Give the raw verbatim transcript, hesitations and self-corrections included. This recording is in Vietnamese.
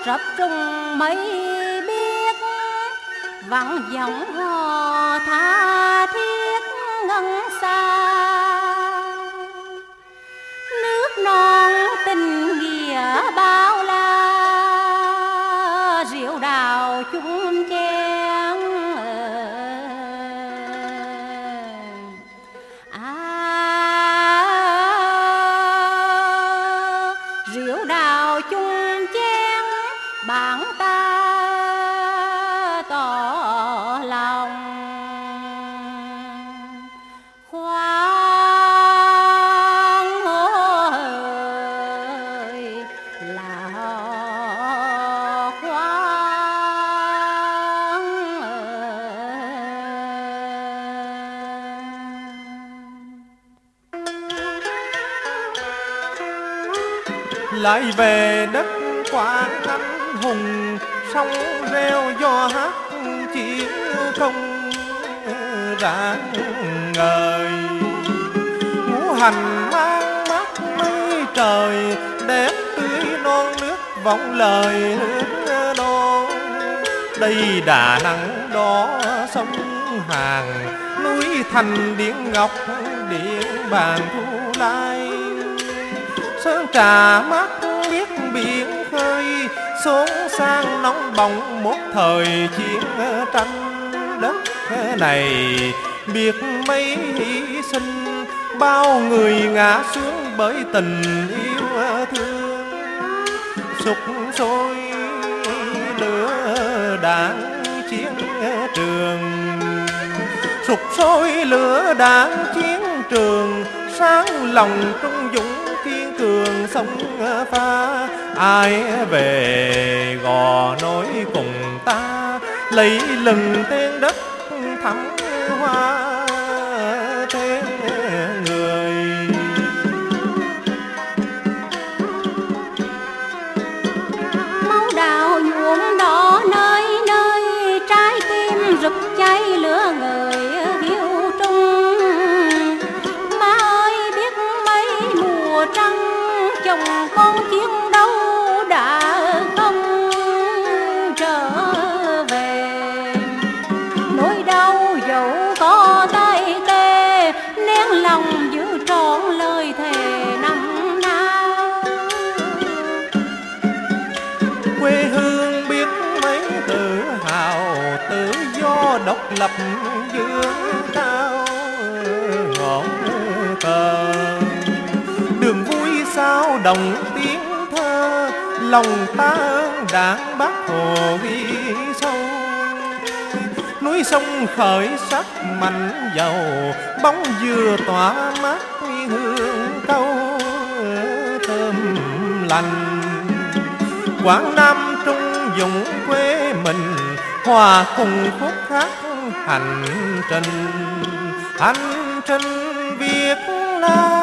rập rung mây biếc, vang vọng hò tha thiết ngân xa. Nước non tình nghĩa bao la, rượu đào chung chén. À, rượu đào chung chén, bạn ta tỏ lòng. Khoan ơi là khoan, lại về đất Quảng anh hùng, sông reo do hát chiến công rạng ngời. Ngũ hành mang mắt mây trời, đẹp tươi non nước vọng lời nước non. Đây Đà Nẵng đó sông Hàn, núi Thành Điện Ngọc Điện Bàn Thu Lai. Sơn trà mát biết biển khơi, xốn sang nóng bỏng một thời chiến tranh. Đất này biết mấy hy sinh, bao người ngã xuống bởi tình yêu thương. Sục sôi lửa đạn chiến trường, sục sôi lửa đạn chiến trường. Sáng lòng trung dũng kiên cường sông pha, ai về Gò Nối cùng ta, lấy lừng tên đất thắm hoa tên người. Máu đào nhuộm đỏ nơi nơi, trái tim rực cháy lửa người hiu trung. Má ơi biết mấy mùa trăng, chồng con chiến đấu đã không trở về. Nỗi đau dẫu có tay tê, nén lòng giữ trọn lời thề năm nào. Quê hương biết mấy tự hào, tự do độc lập dương cao. Ngọn cờ đường vui sao đồng tiếng thơ, lòng ta ơn Đảng Bác Hồ ghi sâu. Núi sông khởi sắc mạnh giàu, bóng dừa tỏa mát hương câu thơm lành. Quảng Nam trung dũng quê mình, hòa cùng khúc hát hành trình. Hành trình Việt Nam.